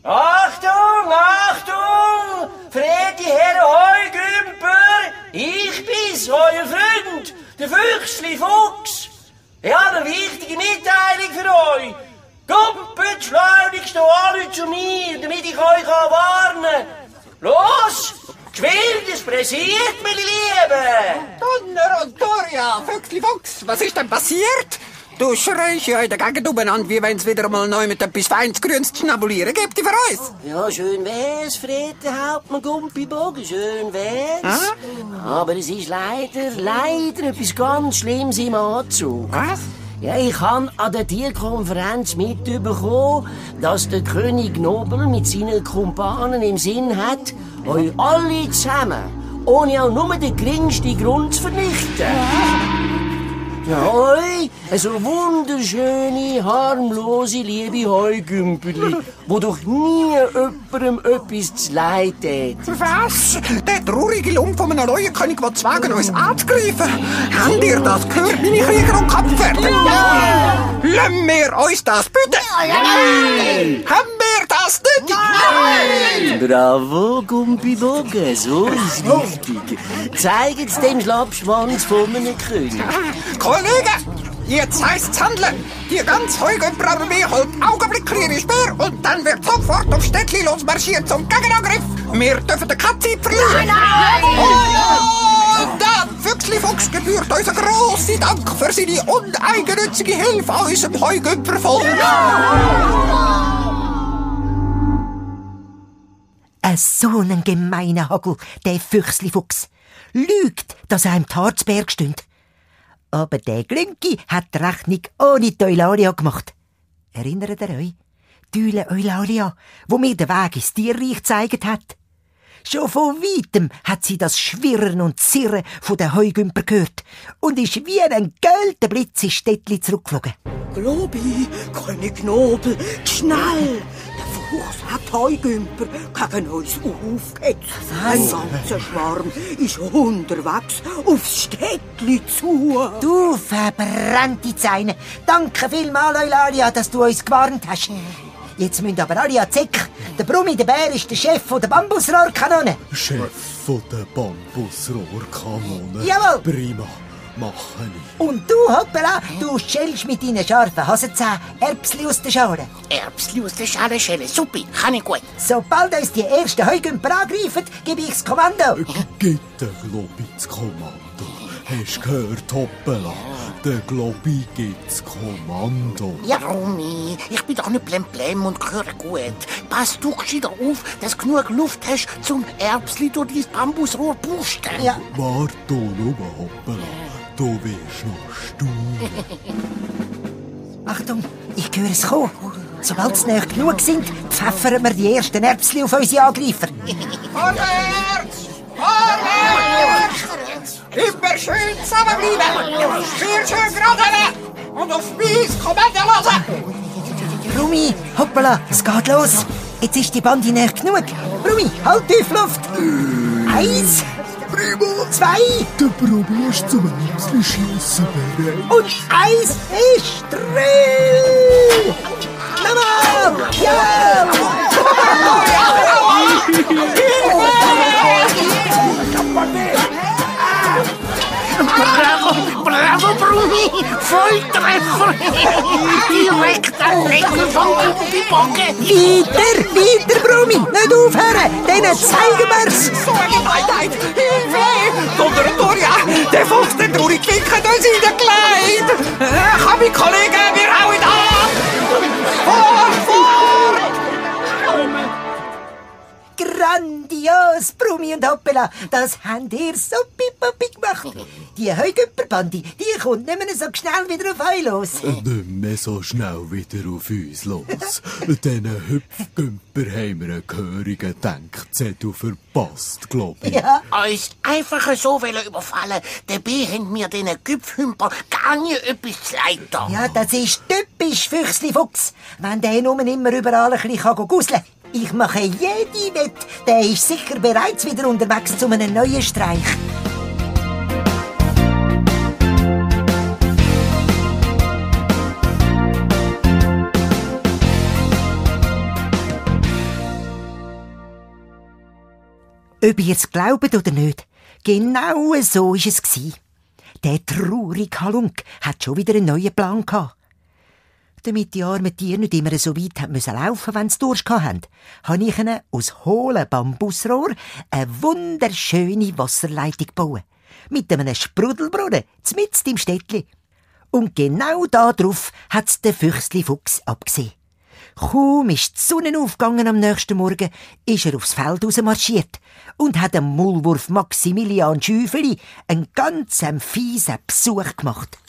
Achtung, Achtung! Verehrte Herren Heugümper, ich bin's, euer Freund, der Füchsli Fuchs. Ich habe eine wichtige Mitteilung für euch. Gumpet schleunigst alle zu mir, damit ich euch warnen kann. Los, geschwind, es pressiert, meine Lieben. Donner und Doria, Füchsli Fuchs, was ist denn passiert? Du schreist ja in der Gegend umeinander, wie wenn's wieder mal neu mit etwas Feinsgrüns zu schnabulieren gibt, für uns. Ja, schön wär's, Friede Hauptmann Gumpibogen, schön wär's. Aber es ist leider etwas ganz Schlimmes im Anzug. Was? Ja, ich habe an der Tierkonferenz mitbekommen, dass der König Nobel mit seinen Kumpanen im Sinn hat, euch alle zusammen, ohne auch nur den geringsten Grund zu vernichten. Ja, euch, so wunderschöne, harmlose, liebe Heugümperli, wo doch nie jemandem etwas zu leid tät. Was? Der traurige Lump von einem neuen König will wagen, uns anzugreifen. Habt ihr das gehört, meine Krieger und Kampfwärter? Ja! Lassen wir uns das bitte? Nein! Haben wir das nicht? Nein! Bravo, Gumpibogen, so ist richtig. Zeigt's dem Schlappschwanz von einem König. Kollegen, jetzt heisst's handeln. Die ganze Heugümperarmee holt augenblicklich ihre Speer und dann wird sofort aufs Städtli losmarschiert zum Gegenangriff. Wir dürfen den keine Zeit verlieren. Und dann, Füchsli Fuchs, gebührt uns ein grosser Dank für seine uneigennützige Hilfe an unserem Heugümpervolk. So ein gemeiner Hagel, der Füchsli Fuchs. Lügt, dass er im Harzberg stünd. Aber der Glünki hat die Rechnung ohne die Eulalia gemacht. Erinnert ihr euch? Die Eulalia, wo mir den Weg ins Tierreich gezeigt hat. Schon von weitem hat sie das Schwirren und Zirren von den Heugümper gehört und ist wie ein gelber Blitz ins Städtli zurückgeflogen. Globi, König Nobel, schnell! Der Fuchs hat Heugümper gegen uns aufgehetzt. Ein ganzer Schwarm ist unterwegs aufs Städtli zu. Du verbrannte Zeine! Danke vielmals, Eulalia, dass du uns gewarnt hast. Jetzt müssen aber alle an die Zeck. Der Brummi, der Bär, ist der Chef der Bambusrohrkanone. Chef der Bambusrohrkanone? Jawohl! Prima, mache ich. Und du, Hoppala, du schälst mit deinen scharfen Hasenzähnen Erbsli aus der Schale. Erbsli aus der Schale schälen, super, kann ich gut. Sobald uns die ersten Heugümper angreifen, gebe ich das Kommando. Gibt der Globi das Kommando? Hast du gehört, Hoppela? Der Globi gibt das Kommando. Ja, Romy, ich bin doch nicht blemblem und höre gut. Pass du gescheiter auf, dass du genug Luft hast, zum Erbsli durch dein Bambusrohr pusten. Ja. Wart du nur, Hoppela. Du wirst noch staunen. Achtung, ich höre es kommen. Sobald sie näher genug sind, pfeffern wir die ersten Erbsli auf unsere Angreifer. Vorwärts! Vorwärts! Immer schön zusammenbleiben! Speer schön gerade und auf mein Kommando hören! Brummi, hoppala, es geht los. Jetzt ist die Bande näher genug. Brummi, halt tief Luft. 1, Prima! 2 Der Probi ist zum Erbsli schiessen bereit. und 1 ist drin. Nochmal! Ja! Bravo, Bruni! Volltreffer! Direkt am Lenker von Gumpibogen! Weiter, Brummi! Nicht aufhören! Denen zeigen wir's! So eine Gemeinheit! Hilfe! Donner und Doria! Der Fuchs, der Traurig, winkt uns in den Kleid! Komm, meine Kollegen, wir hauen an! Fort! Grandios, Brummi und Hoppela! Das habt ihr so pipapi gemacht! Die Heugümperbande, die kommt nicht mehr so schnell wieder auf euch los. Nicht mehr so schnell wieder auf uns los. Diesen Hüpfgümper haben wir einen gehörigen Denkzettel verpasst, glaub ich. Ja, Uns einfach so überfallen, dabei haben wir diesen Güpfhümper gar nicht etwas zu leid da. ja, das ist typisch Füchsli Fuchs. Wenn der nun immer überall ein bisschen guseln kann. Ich mache jede Wette, der ist sicher bereits wieder unterwegs zu einem neuen Streich. Ob ihr es glaubt oder nicht, genau so war es. Der traurige Halunk hat schon wieder einen neuen Plan gehabt. Damit die armen Tiere nicht immer so weit laufen mussten, wenn sie Durst hatten, habe ich ihnen aus hohlen Bambusrohr eine wunderschöne Wasserleitung gebaut. Mit einem Sprudelbrunnen, mitten im Städtli. Und genau da drauf hat's der Füchsli-Fuchs abgesehen. Kaum ist die Sonne aufgegangen am nächsten Morgen, ist er aufs Feld rausmarschiert und hat dem Maulwurf Maximilian Schäufeli einen ganz fiesen Besuch gemacht.